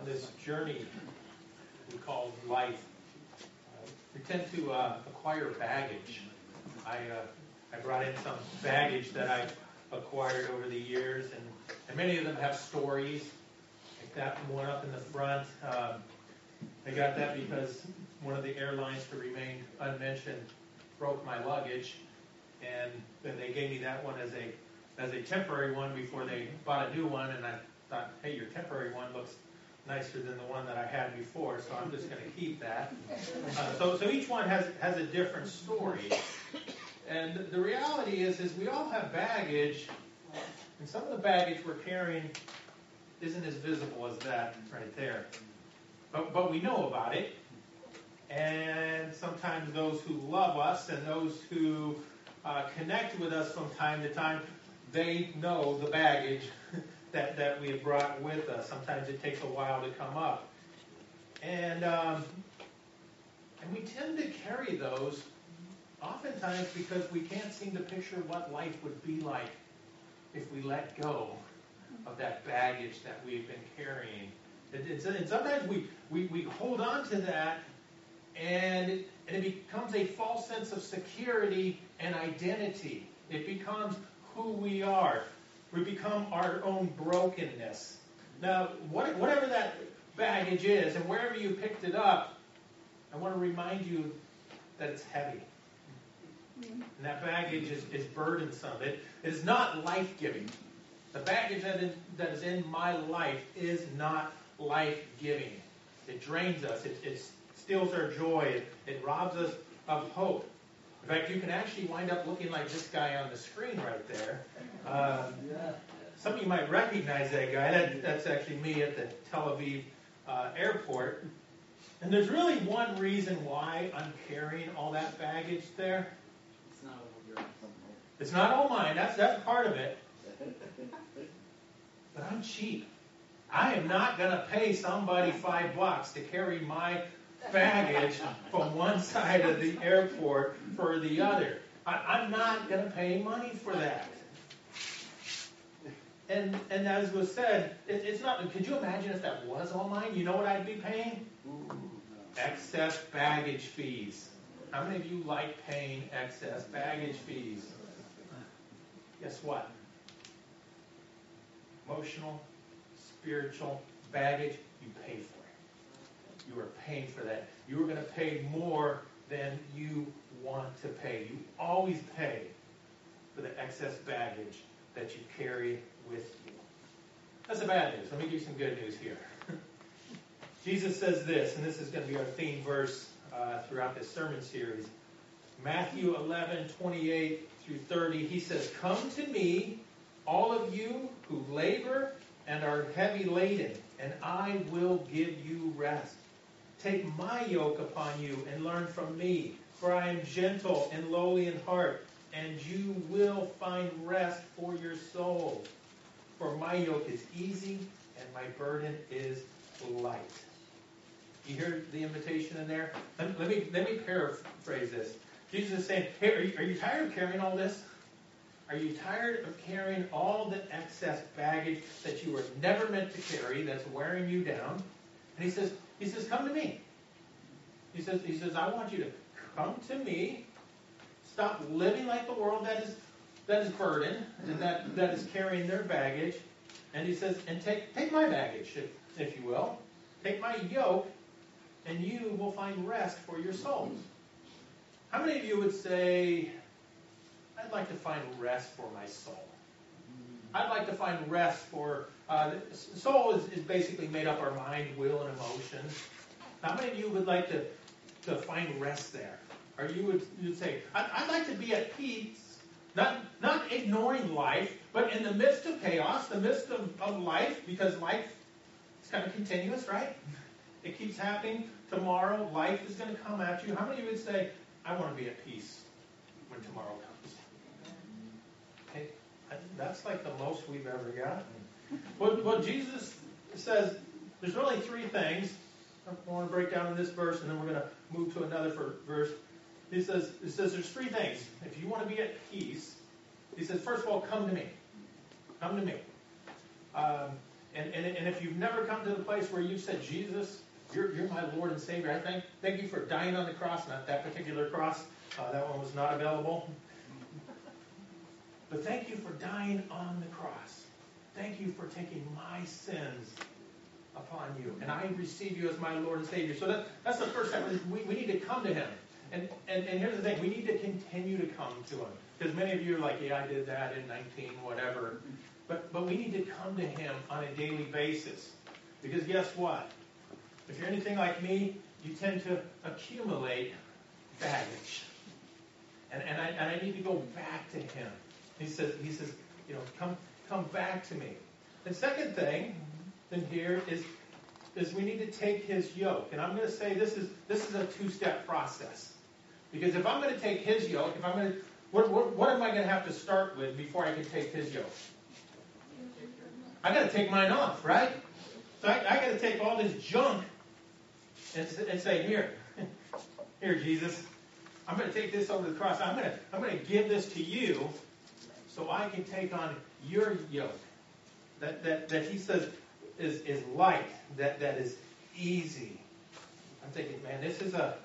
on this journey we call life, we tend to acquire baggage. I brought in some baggage that I've acquired over the years, and many of them have stories. Like that one up in the front. I got that because one of the airlines, to remain unmentioned, broke my luggage, and then they gave me that one as a temporary one before they bought a new one, and I thought, hey, your temporary one looks nicer than the one that I had before, so I'm just going to keep that. So each one has a different story. And the reality is we all have baggage, and some of the baggage we're carrying isn't as visible as that right there. But we know about it, and sometimes those who love us and those who connect with us from time to time, they know the baggage that we have brought with us. Sometimes it takes a while to come up. And we tend to carry those oftentimes because we can't seem to picture what life would be like if we let go of that baggage that we've been carrying. And sometimes we hold on to that, and it becomes a false sense of security and identity. It becomes who we are. We become our own brokenness. Now, whatever that baggage is, and wherever you picked it up, I want to remind you that it's heavy. And that baggage is burdensome. It is not life-giving. The baggage that is in my life is not life-giving. It drains us. It steals our joy. It robs us of hope. In fact, you can actually wind up looking like this guy on the screen right there. Some of you might recognize that guy. That's actually me at the Tel Aviv airport. And there's really one reason why I'm carrying all that baggage there. It's not all mine. That's part of it. But I'm cheap. I am not going to pay somebody $5 to carry my baggage from one side of the airport for the other. I'm not going to pay money for that. And as was said, it's not. Could you imagine if that was all mine? You know what I'd be paying? Excess baggage fees. How many of you like paying excess baggage fees? Guess what? Emotional, spiritual baggage, you pay for it. You are paying for that. You are going to pay more than you want to pay. You always pay for the excess baggage that you carry with you. That's the bad news. Let me give you some good news here. Jesus says this, and this is going to be our theme verse throughout this sermon series. Matthew 11:28 through 30. He says, "Come to me, all of you who labor and are heavy laden, and I will give you rest. Take my yoke upon you and learn from me, for I am gentle and lowly in heart, and you will find rest for your souls. For my yoke is easy and my burden is light." You hear the invitation in there? Let me paraphrase this. Jesus is saying, hey, are you tired of carrying all this? Are you tired of carrying all the excess baggage that you were never meant to carry, that's wearing you down? And he says, come to me. He says, I want you to come to me. Stop living like the world that is burdened and that is carrying their baggage. And he says, and take my baggage, if you will. Take my yoke, and you will find rest for your souls. How many of you would say, I'd like to find rest for my soul? I'd like to find rest for... soul is basically made up our mind, will, and emotions. How many of you would like to find rest there? Or you'd say, I'd like to be at peace, not ignoring life, but in the midst of chaos, the midst of life, because life is kind of continuous, right? It keeps happening. Tomorrow, life is going to come at you. How many of you would say, I want to be at peace when tomorrow comes? Okay, that's like the most we've ever gotten. Well, Jesus says there's really three things. I want to break down in this verse, and then we're going to move to another verse. He says there's three things. If you want to be at peace, he says, first of all, come to me. Come to me. And if you've never come to the place where you've said, Jesus, you're my Lord and Savior, I thank you for dying on the cross, not that particular cross. That one was not available. But thank you for dying on the cross. Thank you for taking my sins upon you. And I receive you as my Lord and Savior. So that's the first step. We need to come to him. And here's the thing. We need to continue to come to him. Because many of you are like, yeah, I did that in 19, whatever. But we need to come to him on a daily basis. Because guess what? If you're anything like me, you tend to accumulate baggage. And I need to go back to him. He says, come back to me. The second thing in here is we need to take his yoke. And I'm going to say this is a two-step process. Because if I'm going to take his yoke, what am I going to have to start with before I can take his yoke? I got to take mine off, right? So I got to take all this junk and say, here, Jesus, I'm going to take this over to the cross. I'm going to give this to you so I can take on your yoke. That he says is light, that is easy. I'm thinking, man, this is a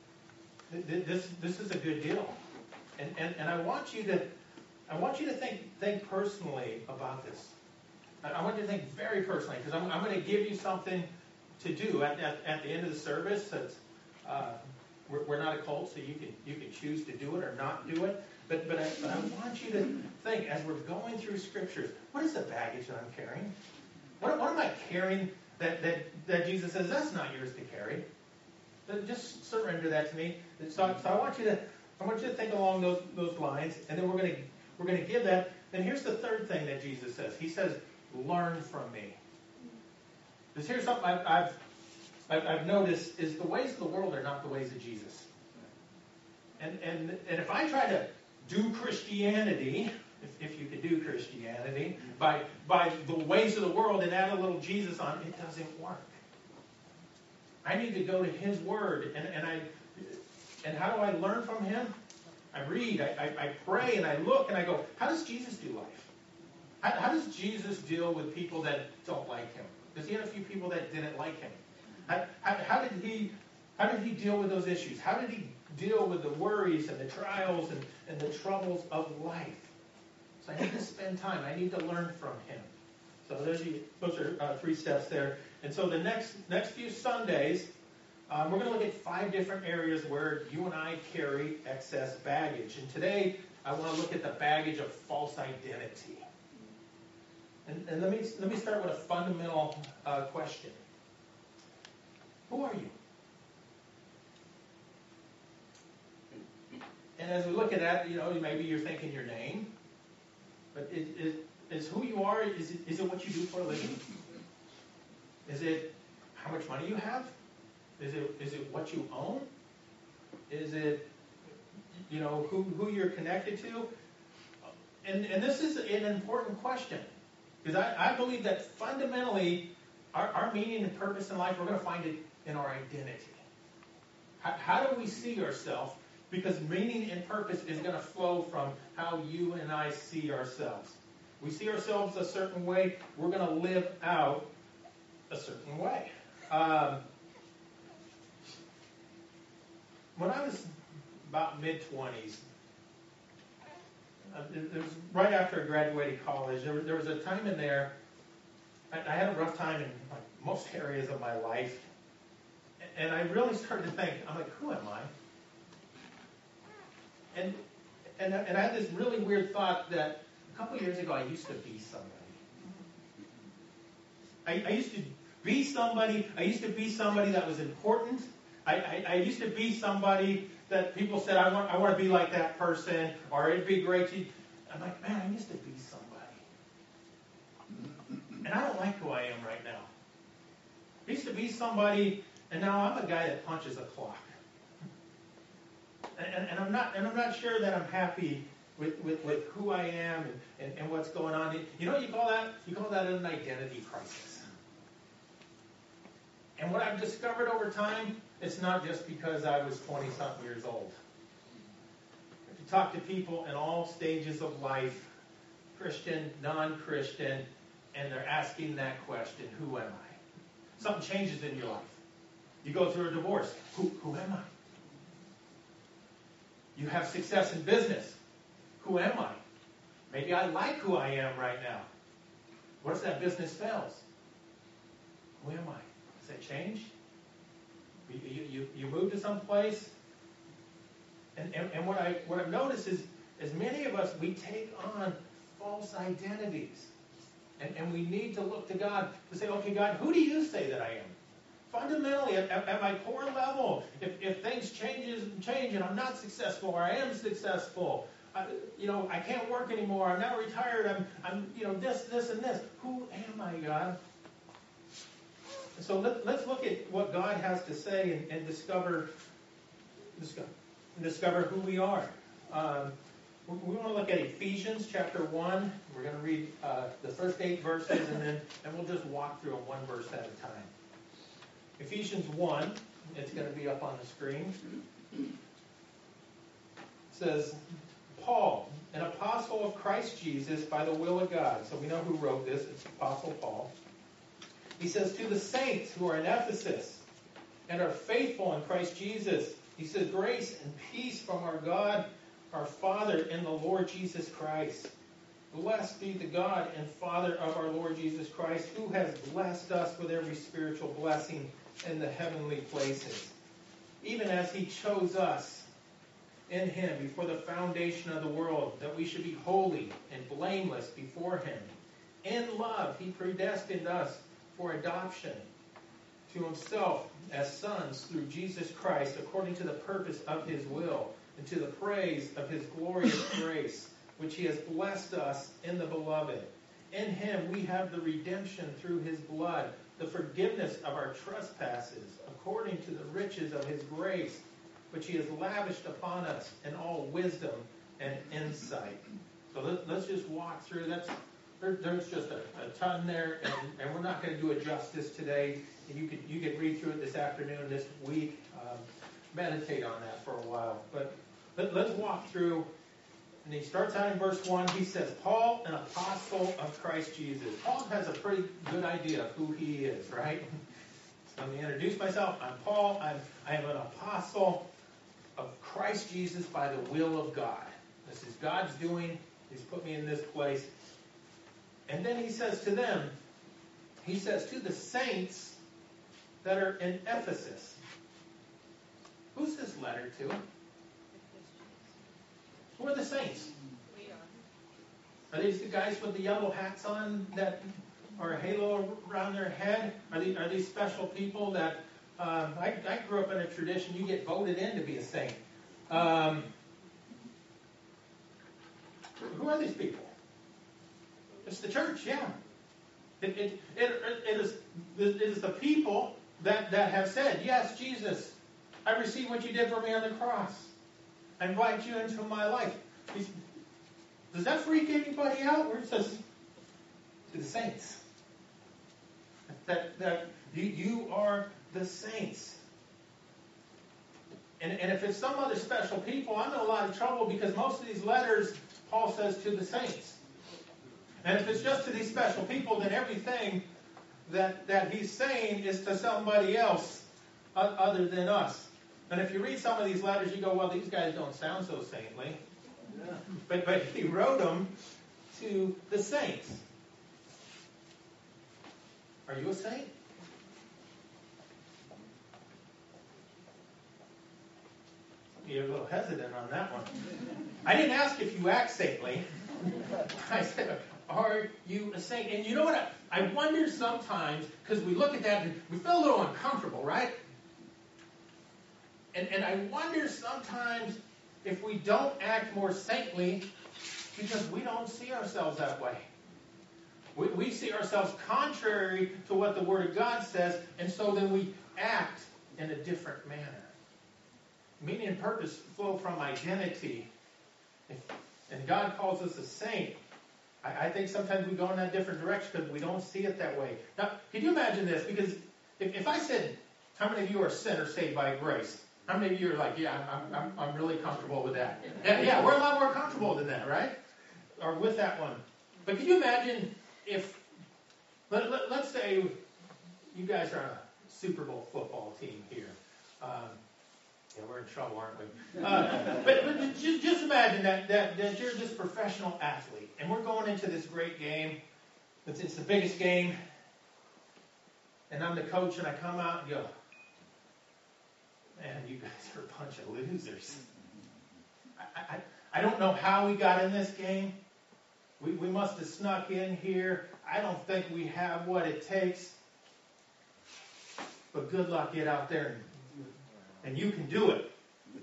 good deal. And I want you to think personally about this. I want you to think very personally, because I'm going to give you something to do at the end of the service. That's, we're not a cult, so you can choose to do it or not do it. But I want you to think, as we're going through scriptures, what is the baggage that I'm carrying? What am I carrying that Jesus says that's not yours to carry? Just surrender that to me. So I want you to think along those lines, and then we're going to give that. And here's the third thing that Jesus says. He says, "Learn from me." Because here's something I've noticed is the ways of the world are not the ways of Jesus. And if I try to do Christianity, if you could do Christianity, by the ways of the world and add a little Jesus on, it doesn't work. I need to go to his word, and how do I learn from him? I read, I pray, and I look, and I go, how does Jesus do life? How does Jesus deal with people that don't like him? Because he had a few people that didn't like him. How did he deal with those issues? How did he deal with the worries and the trials and the troubles of life? So I need to spend time. I need to learn from him. So those are 3 steps there. And so the next few Sundays, we're going to look at 5 different areas where you and I carry excess baggage. And today, I want to look at the baggage of false identity. And let me start with a fundamental question. Who are you? And as we look at that, maybe you're thinking your name. But is who you are, is it what you do for a living? Is it how much money you have? Is it what you own? Is it, who you're connected to? And this is an important question. Because I believe that fundamentally, our meaning and purpose in life, we're going to find it in our identity. How do we see ourselves? Because meaning and purpose is going to flow from how you and I see ourselves. We see ourselves a certain way, we're going to live out a certain way. When I was about mid-20s, it was right after I graduated college, there was a time in there, I had a rough time in most areas of my life, and I really started to think, I'm like, who am I? And I had this really weird thought that a couple years ago I used to be somebody. I used to be somebody. I used to be somebody that was important. I used to be somebody that people said, I want to be like that person, or it'd be great to... I'm like, man, I used to be somebody. And I don't like who I am right now. I used to be somebody, and now I'm a guy that punches a clock. And I'm not sure that I'm happy with who I am and what's going on. You know what you call that? You call that an identity crisis. And what I've discovered over time, it's not just because I was 20-something years old. If you talk to people in all stages of life, Christian, non-Christian, and they're asking that question, who am I? Something changes in your life. You go through a divorce. Who am I? You have success in business. Who am I? Maybe I like who I am right now. What if that business fails? Who am I? Does that change? You move to some place, and what I've noticed is many of us, we take on false identities. And we need to look to God to say, okay, God, who do you say that I am? Fundamentally, at my core level, if things change and I'm not successful or I am successful, I can't work anymore, I'm now retired, I'm this, and this. Who am I, God? So let's look at what God has to say and discover who we are. We want to look at Ephesians chapter 1. We're going to read the first 8 verses, and we'll just walk through them one verse at a time. Ephesians 1, it's going to be up on the screen. It says, Paul, an apostle of Christ Jesus by the will of God. So we know who wrote this. It's Apostle Paul. He says, to the saints who are in Ephesus and are faithful in Christ Jesus, he says, grace and peace from our God, our Father, in the Lord Jesus Christ. Blessed be the God and Father of our Lord Jesus Christ, who has blessed us with every spiritual blessing in the heavenly places, even as he chose us in him before the foundation of the world, that we should be holy and blameless before him. In love, he predestined us for adoption to himself as sons through Jesus Christ, according to the purpose of his will, and to the praise of his glorious grace, which he has blessed us in the beloved. In him we have the redemption through his blood, the forgiveness of our trespasses, according to the riches of his grace, which he has lavished upon us in all wisdom and insight. So let's just walk through. There's just a ton there, and we're not going to do it justice today. You could read through it this afternoon, this week, meditate on that for a while. But let's walk through. And he starts out in verse 1. He says, Paul, an apostle of Christ Jesus. Paul has a pretty good idea of who he is, right? So let me introduce myself. I'm Paul. I am an apostle of Christ Jesus by the will of God. This is God's doing. He's put me in this place. And then he says to them, he says to the saints that are in Ephesus. Who's this letter to? Who are the saints? We are. Are these the guys with the yellow hats on that, or a halo around their head? Are these special people that, I grew up in a tradition, you get voted in to be a saint. Who are these people? It's the church, yeah. It is the people that have said, yes, Jesus, I receive what you did for me on the cross. I invite you into my life. Does that freak anybody out? Where it says to the saints that you are the saints. And if it's some other special people, I'm in a lot of trouble because most of these letters, Paul says to the saints. And if it's just to these special people, then everything that he's saying is to somebody else other than us. And if you read some of these letters, you go, well, these guys don't sound so saintly. Yeah. But he wrote them to the saints. Are you a saint? You're a little hesitant on that one. I didn't ask if you act saintly. I said, are you a saint? And you know what? I wonder sometimes, because we look at that and we feel a little uncomfortable, right? And I wonder sometimes if we don't act more saintly because we don't see ourselves that way. We see ourselves contrary to what the Word of God says, and so then we act in a different manner. Meaning and purpose flow from identity. And God calls us a saint. I think sometimes we go in that different direction because we don't see it that way. Now, can you imagine this? Because if I said, how many of you are sinners saved by grace? How many of you are like, yeah, I'm really comfortable with that? Yeah, we're a lot more comfortable than that, right? Or with that one. But can you imagine if Let's say you guys are on a Super Bowl football team here. Yeah, we're in trouble, aren't we? But just imagine that you're this professional athlete, and we're going into this great game. It's the biggest game, and I'm the coach, and I come out and go, man, you guys are a bunch of losers. I don't know how we got in this game. We must have snuck in here. I don't think we have what it takes. But good luck, get out there and you can do it.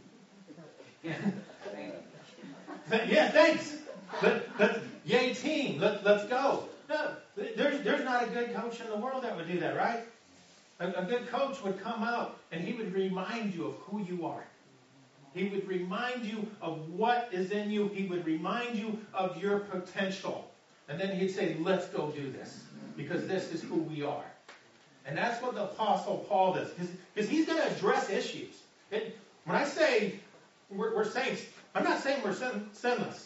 Yeah, thanks. Yay team, let's go. No, there's not a good coach in the world that would do that, right? A good coach would come out and he would remind you of who you are. He would remind you of what is in you. He would remind you of your potential. And then he'd say, let's go do this. Because this is who we are. And that's what the Apostle Paul does. Because he's going to address issues. When I say we're saints, I'm not saying we're sinless.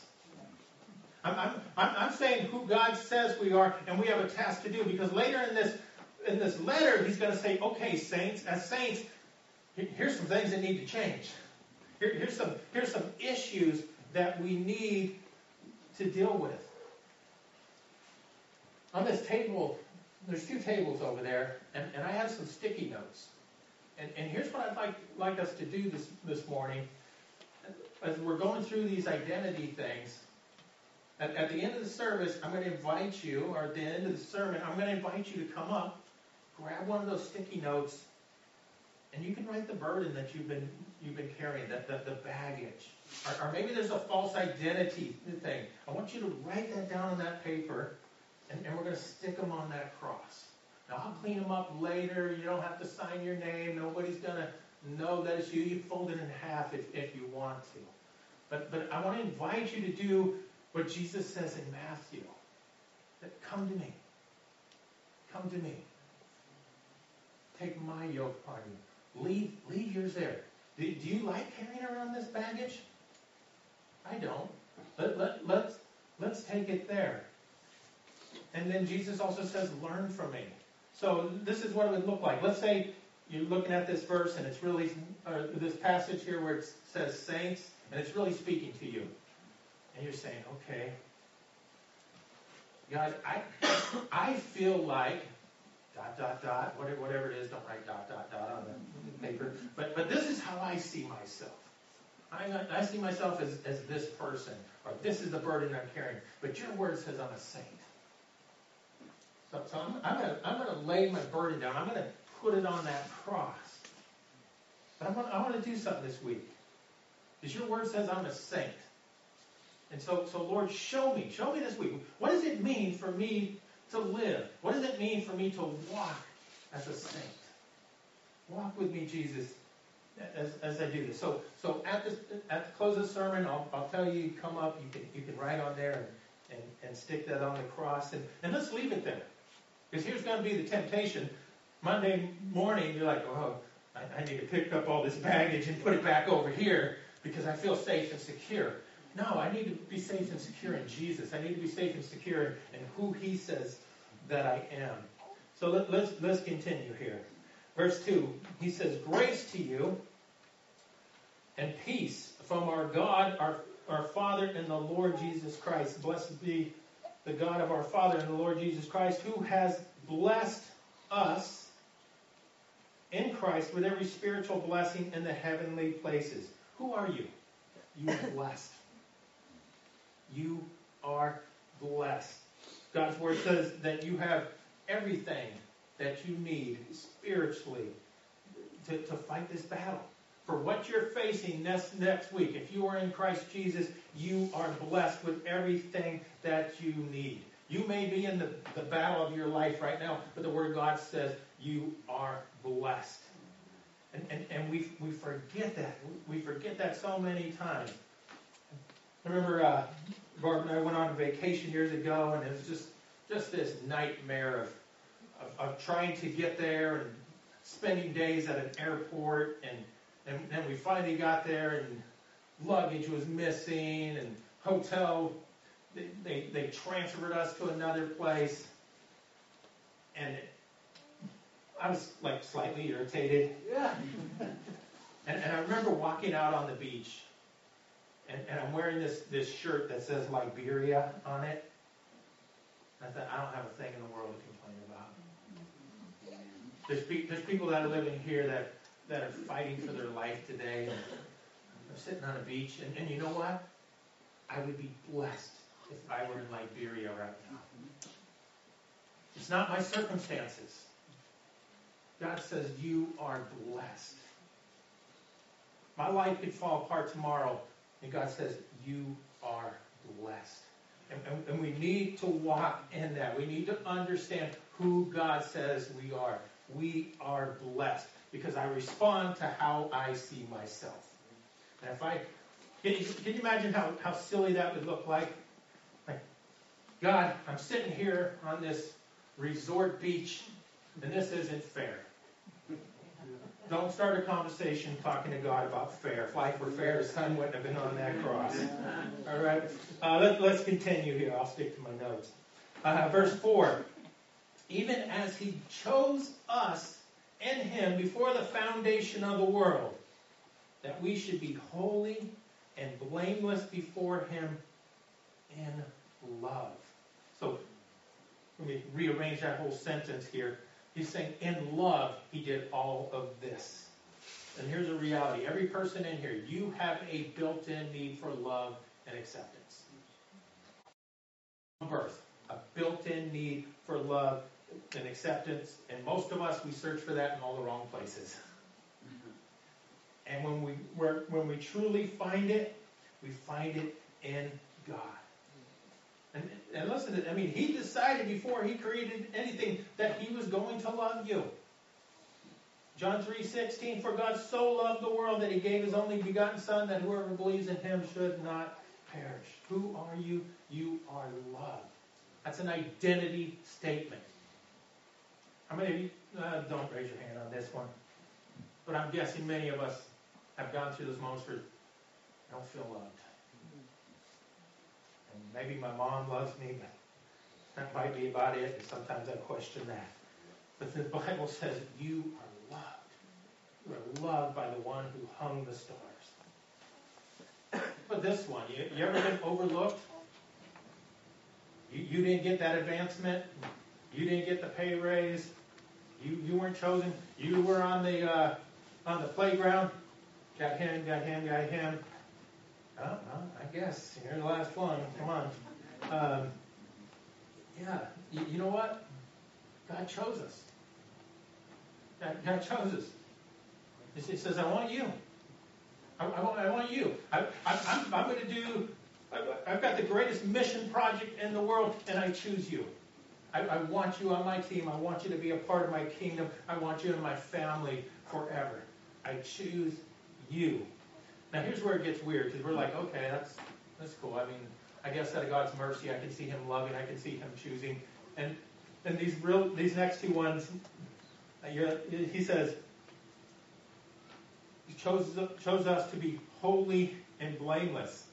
I'm saying who God says we are, and we have a task to do. Because later in this letter, he's going to say, okay, saints, as saints, here's some things that need to change. Here's some issues that we need to deal with. On this table, there's 2 tables over there, and I have some sticky notes. And here's what I'd like us to do this morning. As we're going through these identity things, at the end of the service, I'm going to invite you, or at the end of the sermon, I'm going to invite you to come up, grab one of those sticky notes, and you can write the burden that you've been carrying, the baggage. Or maybe there's a false identity thing. I want you to write that down on that paper, and we're going to stick them on that cross. Now, I'll clean them up later. You don't have to sign your name. Nobody's going to know that it's you. You fold it in half if you want to. But I want to invite you to do what Jesus says in Matthew. That come to me. Come to me. Take my yoke upon you. Leave yours there. Do you like carrying around this baggage? I don't. Let's take it there. And then Jesus also says, learn from me. So this is what it would look like. Let's say you're looking at this verse and it's really, this passage here where it says saints, and it's really speaking to you. And you're saying, okay, God, I feel like whatever it is, don't write ... on the paper. But this is how I see myself. I see myself as this person, or this is the burden I'm carrying. But your word says I'm a saint. So I'm going to lay my burden down. I'm going to put it on that cross. But I want to do something this week. Because your word says I'm a saint. And so Lord, show me this week. What does it mean for me to live? What does it mean for me to walk as a saint? Walk with me, Jesus, as I do this. So at the close of the sermon, I'll tell you, come up, you can write on there and stick that on the cross. And let's leave it there. Because here's going to be the temptation. Monday morning, you're like, oh, I need to pick up all this baggage and put it back over here because I feel safe and secure. No, I need to be safe and secure in Jesus. I need to be safe and secure in who He says that I am. So let's continue here. Verse 2, he says, grace to you and peace from our God, our Father and the Lord Jesus Christ. Blessed be the God of our Father and the Lord Jesus Christ, who has blessed us in Christ with every spiritual blessing in the heavenly places. Who are you? You are blessed. You are blessed. God's word says that you have everything that you need spiritually to fight this battle. For what you're facing next week, if you are in Christ Jesus, you are blessed with everything that you need. You may be in the battle of your life right now, but the Word of God says you are blessed. And we forget that. We forget that so many times. I remember Barb and I went on a vacation years ago, and it was just this nightmare of trying to get there and spending days at an airport, and then we finally got there, and luggage was missing, and hotel, they transferred us to another place. And I was like slightly irritated. Yeah. And I remember walking out on the beach, and I'm wearing this shirt that says Liberia on it. I thought, I don't have a thing in the world to complain about. There's people that are living here that are fighting for their life today. And I'm sitting on a beach, and you know what? I would be blessed if I were in Liberia right now. It's not my circumstances. God says you are blessed. My life could fall apart tomorrow, and God says you are blessed. And we need to walk in that. We need to understand who God says we are. We are blessed because I respond to how I see myself. And if can you imagine how silly that would look like? Like, God, I'm sitting here on this resort beach, and this isn't fair. Don't start a conversation talking to God about fair. If life were fair, his son wouldn't have been on that cross. All right? Let's continue here. I'll stick to my notes. Verse 4. Even as he chose us in him before the foundation of the world, that we should be holy and blameless before him in love. So, let me rearrange that whole sentence here. He's saying, in love, he did all of this. And here's a reality. Every person in here, you have a built-in need for love and acceptance. Birth, a built-in need for love and acceptance. And most of us, we search for that in all the wrong places. And when we truly find it, we find it in God. And listen, I mean, he decided before he created anything that he was going to love you. John 3:16, for God so loved the world that he gave his only begotten Son, that whoever believes in him should not perish. Who are you? You are loved. That's an identity statement. How many of you, don't raise your hand on this one, but I'm guessing many of us have gone through those moments where I don't feel loved. And maybe my mom loves me, but that might be about it. And sometimes I question that. But the Bible says you are loved. You are loved by the one who hung the stars. But this one, you ever been overlooked? You didn't get that advancement. You didn't get the pay raise. You weren't chosen. You were on the playground. Got him. Oh, well, I guess you're the last one. Come on. Yeah, you know what? God chose us. God chose us. He says, I want you. I want you. I'm going to do. I've got the greatest mission project in the world, and I choose you. I want you on my team. I want you to be a part of my kingdom. I want you in my family forever. I choose you. Now here's where it gets weird, because we're like, okay, that's cool. I mean, I guess out of God's mercy, I can see him loving. I can see him choosing. And these next two ones, he says, he chose us to be holy and blameless.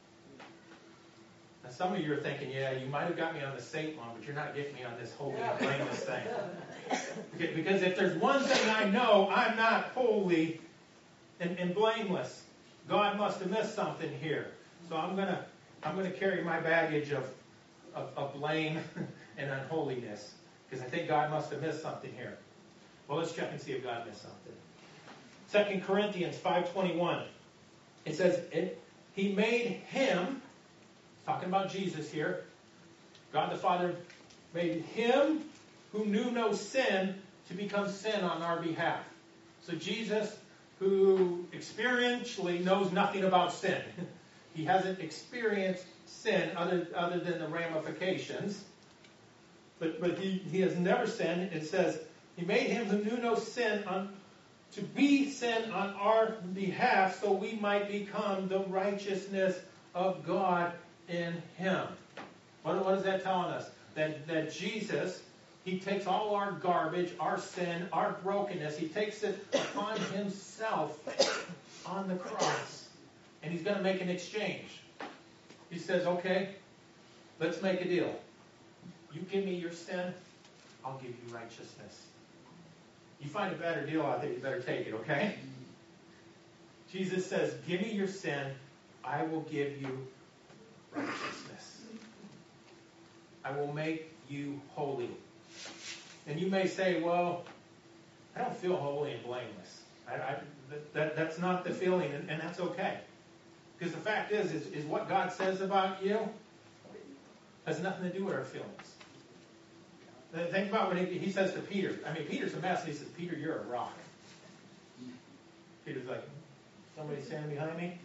Now some of you are thinking, yeah, you might have got me on the saint one, but you're not getting me on this holy and blameless thing. Because if there's one thing I know, I'm not holy and blameless. God must have missed something here. So I'm gonna carry my baggage of blame and unholiness, because I think God must have missed something here. Well, let's check and see if God missed something. 2 Corinthians 5:21. It says, he made him, talking about Jesus here, God the Father made him who knew no sin to become sin on our behalf. So Jesus, who experientially knows nothing about sin. He hasn't experienced sin other than the ramifications. But he has never sinned. It says, he made him who knew no sin to be sin on our behalf, so we might become the righteousness of God in him. What is that telling us? That Jesus, he takes all our garbage, our sin, our brokenness, he takes it upon himself on the cross. And he's going to make an exchange. He says, okay, let's make a deal. You give me your sin, I'll give you righteousness. You find a better deal out there, you better take it, okay? Jesus says, give me your sin, I will give you righteousness. I will make you holy. And you may say, well, I don't feel holy and blameless. That's not the feeling, and that's okay. Because the fact is what God says about you has nothing to do with our feelings. Think about what he says to Peter. I mean, Peter's a mess, and he says, Peter, you're a rock. Peter's like, somebody standing behind me?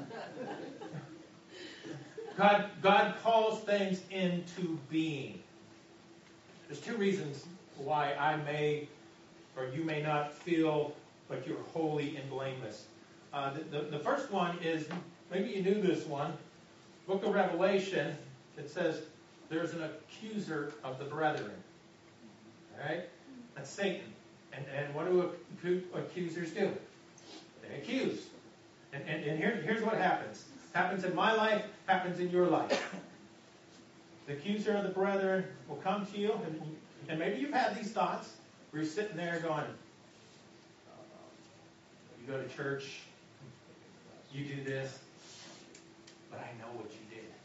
God calls things into being. There's two reasons why I may or you may not feel like you're holy and blameless. The first one is, maybe you knew this one, Book of Revelation, it says there's an accuser of the brethren. All right? That's Satan. And what do accusers do? They accuse. And here's what happens. Happens in my life, happens in your life. The accuser of the brethren will come to you, and maybe you've had these thoughts where you're sitting there going, you go to church, you do this, but I know what you did.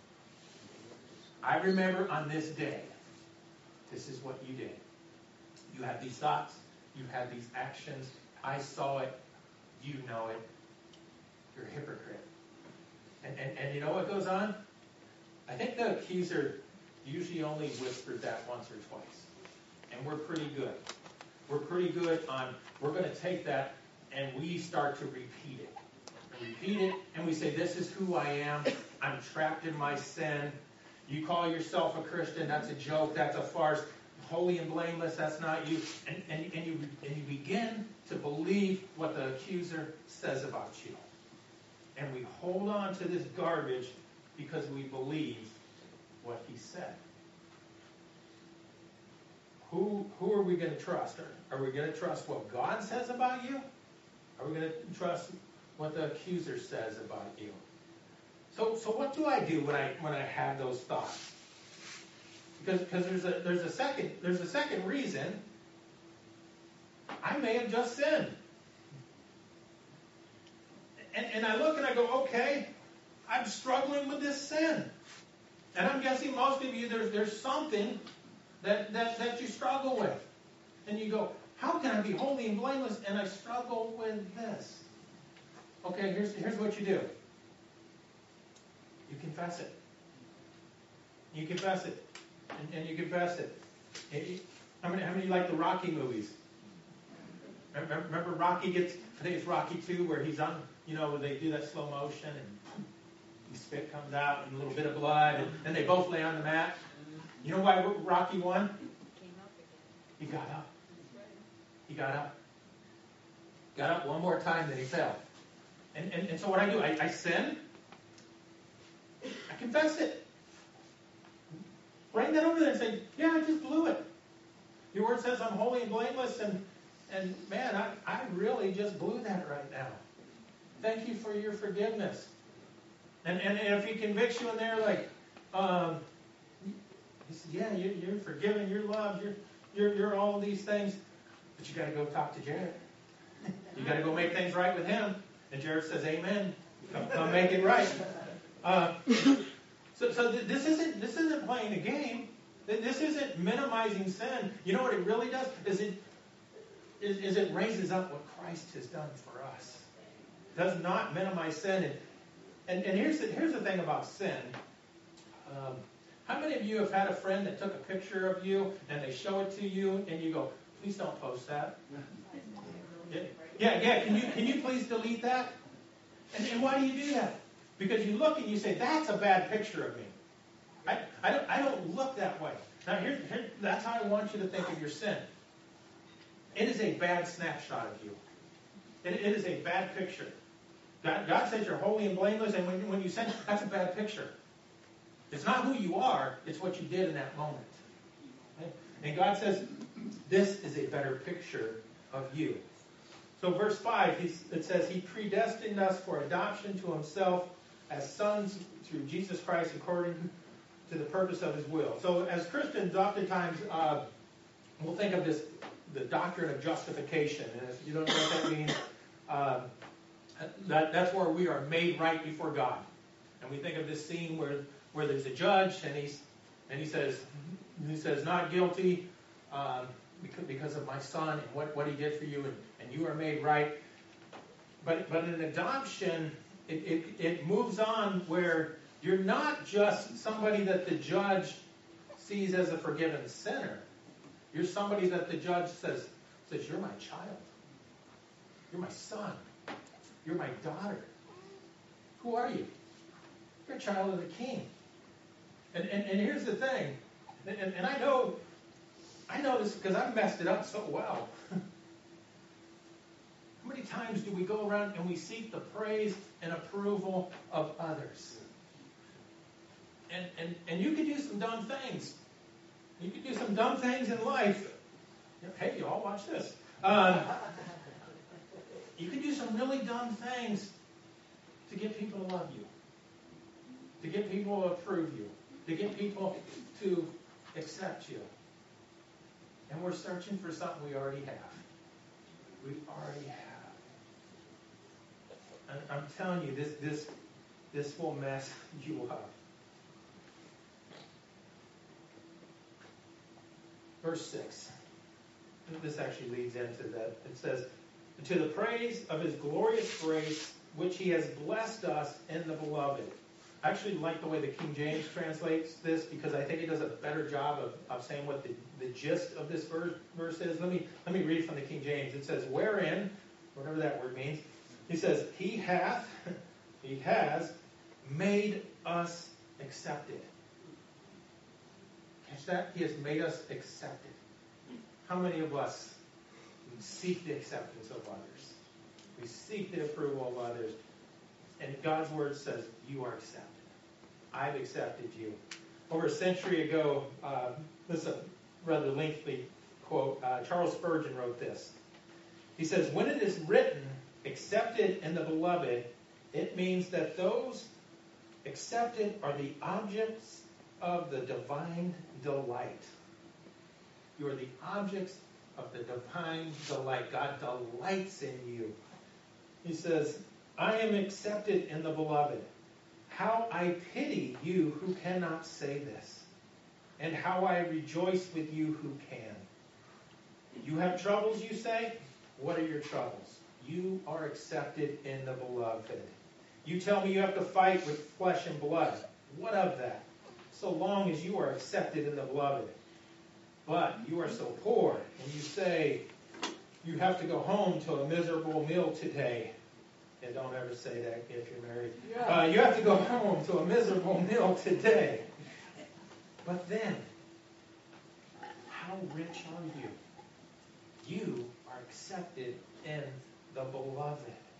I remember on this day, this is what you did. You had these thoughts, you had these actions, I saw it, you know it, you're a hypocrite. And you know what goes on? I think the accuser usually only whispers that once or twice. And we're pretty good. We're pretty good on, we're going to take that and we start to repeat it. And repeat it, and we say, this is who I am. I'm trapped in my sin. You call yourself a Christian, that's a joke, that's a farce. Holy and blameless, that's not you. And you begin to believe what the accuser says about you. And we hold on to this garbage because we believe what he said. Who are we going to trust? Are we going to trust what God says about you? Are we going to trust what the accuser says about you? So what do I do when I have those thoughts? Because there's a second reason. I may have just sinned. And I look and I go, okay, I'm struggling with this sin. And I'm guessing most of you, there's something that you struggle with. And you go, how can I be holy and blameless and I struggle with this? Okay, here's what you do. You confess it. You confess it. And you confess it. How many like the Rocky movies? Remember Rocky I think it's Rocky 2 where he's on, where they do that slow motion and spit comes out and a little bit of blood and they both lay on the mat. You know why Rocky won? He got up. He got up. Got up one more time than he fell. And so what I do, I sin. I confess it. Bring that over there and say, yeah, I just blew it. Your word says I'm holy and blameless, and man, I really just blew that right now. Thank you for your forgiveness. And if he convicts you in there, like, he says, yeah, you're forgiven, you're loved, you're all these things, but you got to go talk to Jared. You got to go make things right with him. And Jared says, amen. Come make it right. So this isn't playing a game. This isn't minimizing sin. You know what it really does? Is it raises up what Christ has done for us. It does not minimize sin. And here's the thing about sin. How many of you have had a friend that took a picture of you and they show it to you and you go, please don't post that? Yeah. Can you please delete that? And why do you do that? Because you look and you say, that's a bad picture of me. I don't look that way. Now here, that's how I want you to think of your sin. It is a bad snapshot of you. It is a bad picture. God says you're holy and blameless, and when you sin, that's a bad picture. It's not who you are, it's what you did in that moment. Okay? And God says, this is a better picture of you. So verse 5, it says, he predestined us for adoption to himself as sons through Jesus Christ according to the purpose of his will. So as Christians, oftentimes we'll think of this, the doctrine of justification. And if you don't know what that means, that's where we are made right before God. And we think of this scene where there's a judge, and he says not guilty because of my son and what he did for you, and you are made right. But in adoption, it moves on where you're not just somebody that the judge sees as a forgiven sinner. You're somebody that the judge says, you're my child. You're my son. You're my daughter. Who are you? You're a child of the King. And here's the thing, and I know this because I've messed it up so well. How many times do we go around and we seek the praise and approval of others? And you could do some dumb things. You could do some dumb things in life. Hey, you all watch this. You could do some really dumb things to get people to love you, to get people to approve you, to get people to accept you. And we're searching for something we already have. We already have. And I'm telling you, this will mess you up. Verse 6. This actually leads into that. It says, to the praise of his glorious grace, which he has blessed us in the beloved. I actually like the way the King James translates this because I think it does a better job of saying what the gist of this verse is. Let me read from the King James. It says, wherein, whatever that word means, he says, he has made us accepted. Catch that? He has made us accepted. How many of us seek the acceptance of others? We seek the approval of others. And God's word says, you are accepted. I've accepted you. Over a century ago, this is a rather lengthy quote. Charles Spurgeon wrote this. He says, when it is written, accepted in the beloved, it means that those accepted are the objects of the divine delight. You are the objects of the divine delight. God delights in you. He says, I am accepted in the beloved. How I pity you who cannot say this, and how I rejoice with you who can. You have troubles, you say? What are your troubles? You are accepted in the beloved. You tell me you have to fight with flesh and blood. What of that? So long as you are accepted in the beloved. But you are so poor, and you say you have to go home to a miserable meal today. And don't ever say that if you're married. Yeah. You have to go home to a miserable meal today. But then, how rich are you? You are accepted in the beloved.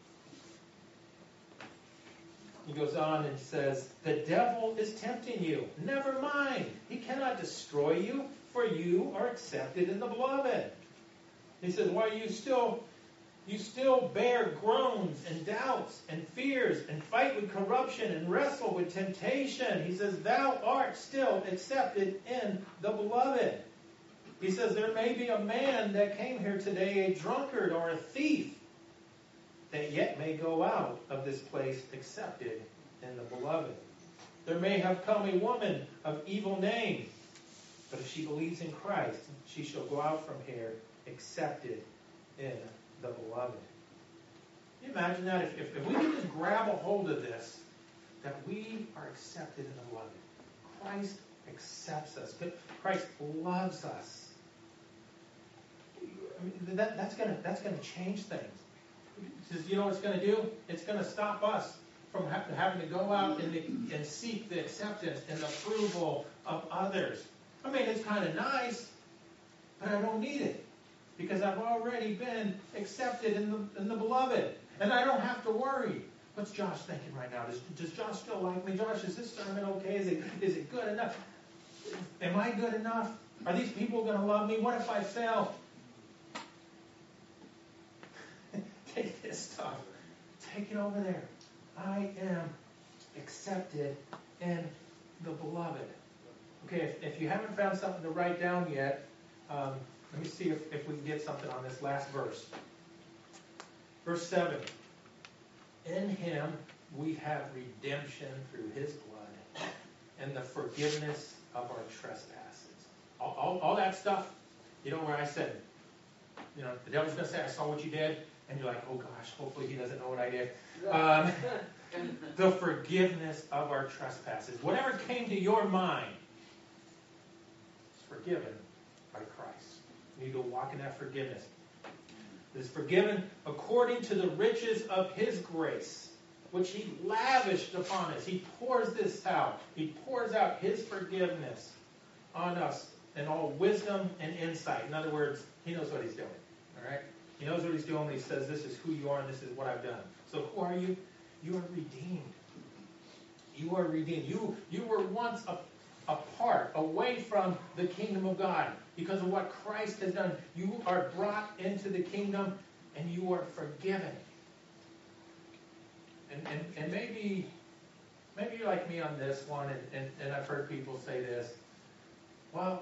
He goes on and says, the devil is tempting you. Never mind. He cannot destroy you, for you are accepted in the beloved. He says, why you still bear groans and doubts and fears and fight with corruption and wrestle with temptation. He says, thou art still accepted in the beloved. He says, there may be a man that came here today, a drunkard or a thief, that yet may go out of this place accepted in the beloved. There may have come a woman of evil name, but if she believes in Christ, she shall go out from here accepted in the beloved. Can you imagine that? If we can just grab a hold of this, that we are accepted in the beloved. Christ accepts us. Christ loves us. I mean, that's gonna change things. Because you know what it's going to do? It's going to stop us from having to go out and seek the acceptance and the approval of others. I mean, it's kind of nice, but I don't need it. Because I've already been accepted in the beloved. And I don't have to worry. What's Josh thinking right now? Does Josh still like me? Josh, is this sermon okay? Is it good enough? Am I good enough? Are these people going to love me? What if I fail? Take this stuff. Take it over there. I am accepted in the beloved. Okay, if you haven't found something to write down yet, Let me see if we can get something on this last verse. Verse 7. In him we have redemption through his blood and the forgiveness of our trespasses. All that stuff, where I said, the devil's going to say, I saw what you did. And you're like, oh gosh, hopefully he doesn't know what I did. The forgiveness of our trespasses. Whatever came to your mind is forgiven by Christ. You need to walk in that forgiveness. It is forgiven according to the riches of his grace, which he lavished upon us. He pours this out. He pours out his forgiveness on us in all wisdom and insight. In other words, he knows what he's doing. All right? He knows what he's doing when he says, this is who you are and this is what I've done. So who are you? You are redeemed. You are redeemed. You were once apart, away from the kingdom of God. Because of what Christ has done, you are brought into the kingdom and you are forgiven. And maybe you're like me on this one, and I've heard people say this. Well,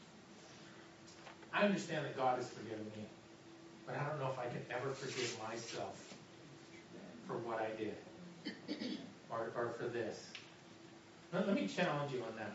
I understand that God has forgiven me, but I don't know if I can ever forgive myself for what I did or for this. Let me challenge you on that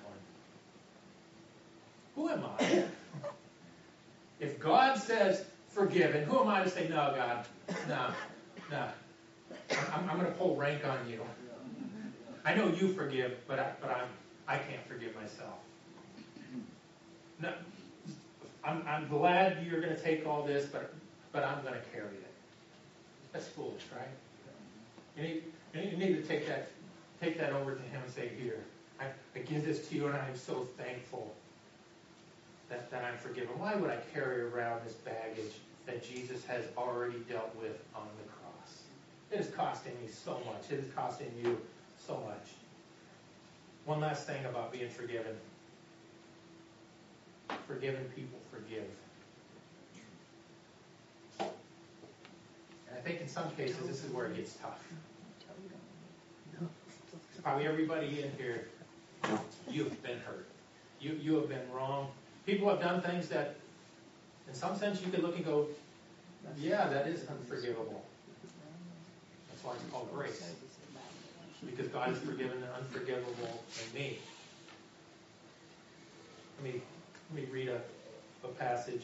one. Who am I? If God says forgiven, who am I to say, no, God, no. I'm going to pull rank on you. I know you forgive, but I can't forgive myself. No, I'm glad you're going to take all this, but I'm going to carry it. That's foolish, right? You need to take that over to him and say, here, I give this to you, and I'm so thankful that I'm forgiven. Why would I carry around this baggage that Jesus has already dealt with on the cross? It is costing me so much. It is costing you so much. One last thing about being forgiven. Forgiven people forgive. And I think in some cases this is where it gets tough. Probably everybody in here, you've been hurt. You have been wrong. People have done things that, in some sense, you could look and go, yeah, that is unforgivable. That's why it's called grace. Because God has forgiven the unforgivable in me. Let me read a passage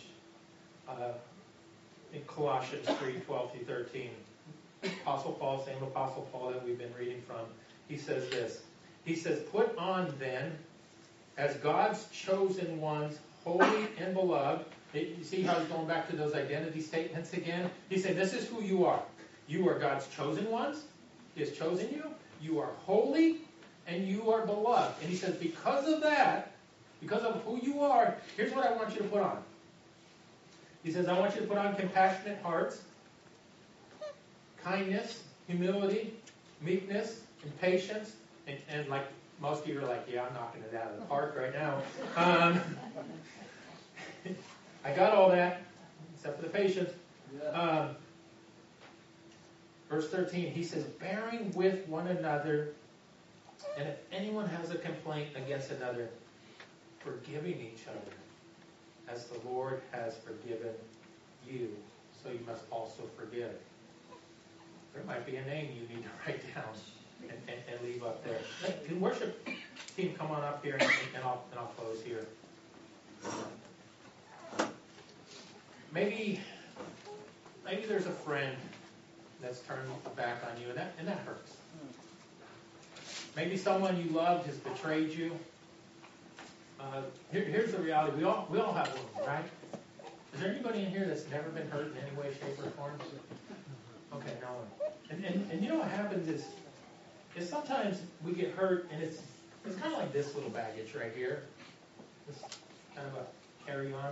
in Colossians 3:12-13. Apostle Paul, same Apostle Paul that we've been reading from, he says this. He says, put on then, as God's chosen ones, holy and beloved. You see how he's going back to those identity statements again? He said, this is who you are. You are God's chosen ones. He has chosen you. You are holy and you are beloved. And he says, because of that, because of who you are, here's what I want you to put on. He says, I want you to put on compassionate hearts, kindness, humility, meekness, and patience. And like most of you are like, yeah, I'm knocking it out of the park right now. I got all that, except for the patience. Verse 13, he says, bearing with one another, and if anyone has a complaint against another, forgiving each other, as the Lord has forgiven you, so you must also forgive. There might be a name you need to write down and leave up there. Can worship team come on up here, and I'll close here. Maybe there's a friend that's turned back on you, and that hurts. Maybe someone you loved has betrayed you. Here's the reality: we all have one, right? Is there anybody in here that's never been hurt in any way, shape, or form? Okay, no one. And you know what happens is sometimes we get hurt, and it's kind of like this little baggage right here. This kind of a carry-on.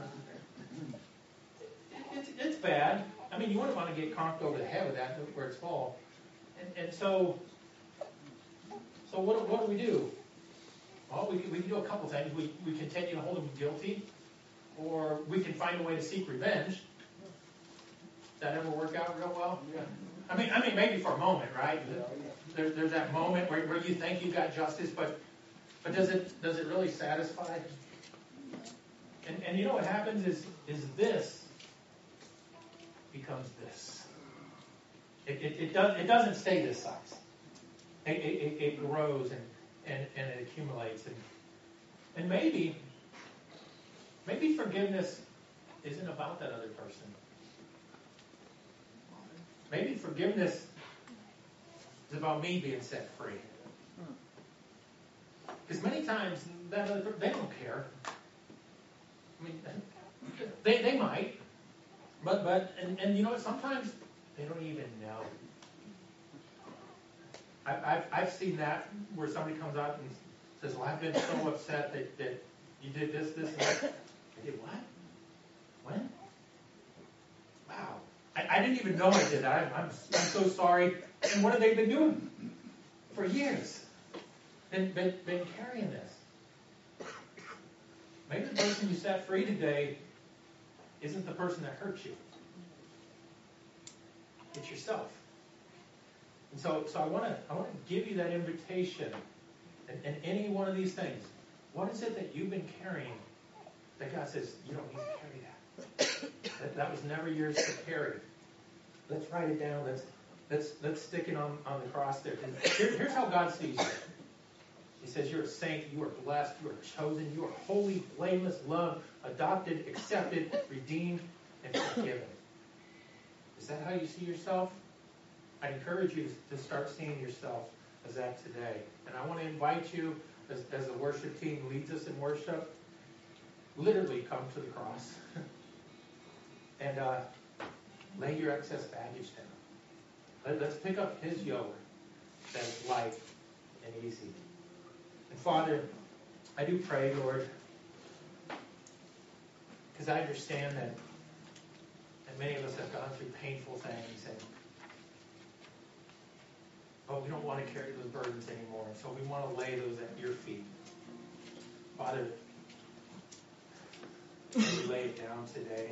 It's bad. I mean, you wouldn't want to get conked over the head with that where it's full. And so what do? Well, we can do a couple things. We continue to hold them guilty, or we can find a way to seek revenge. Does that ever work out real well? Yeah. I mean, maybe for a moment, right? There's that moment where you think you got justice, but does it really satisfy? And you know what happens is this becomes this. It doesn't stay this size. It grows and it accumulates. And maybe forgiveness isn't about that other person. Maybe forgiveness is about me being set free. Because many times that other person, they don't care. I mean, they might, but you know what? Sometimes they don't even know. I've seen that where somebody comes out and says, "Well, I've been so upset that you did this, and that." I did what? When? Wow. I didn't even know I did that. I'm so sorry. And what have they been doing for years? Been carrying this. Maybe the person you set free today isn't the person that hurt you. It's yourself. And so I want to give you that invitation. And any one of these things, what is it that you've been carrying that God says you don't need to carry that? That was never yours to carry. Let's write it down. Let's stick it on the cross there. Here's how God sees you. He says you're a saint, you are blessed, you are chosen, you are holy, blameless, loved, adopted, accepted, redeemed, and forgiven. Is that how you see yourself? I encourage you to start seeing yourself as that today. And I want to invite you, as the worship team leads us in worship, literally come to the cross and lay your excess baggage down. Let's pick up His yoke that is light and easy. And Father, I do pray, Lord, because I understand that many of us have gone through painful things, but we don't want to carry those burdens anymore, and so we want to lay those at your feet. Father, may we lay it down today,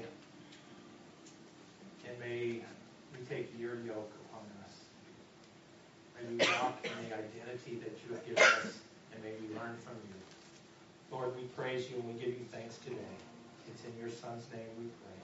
and may we take your yoke upon us. May we walk in the identity that you have given us, and may we learn from you. Lord, we praise you and we give you thanks today. It's in your Son's name we pray.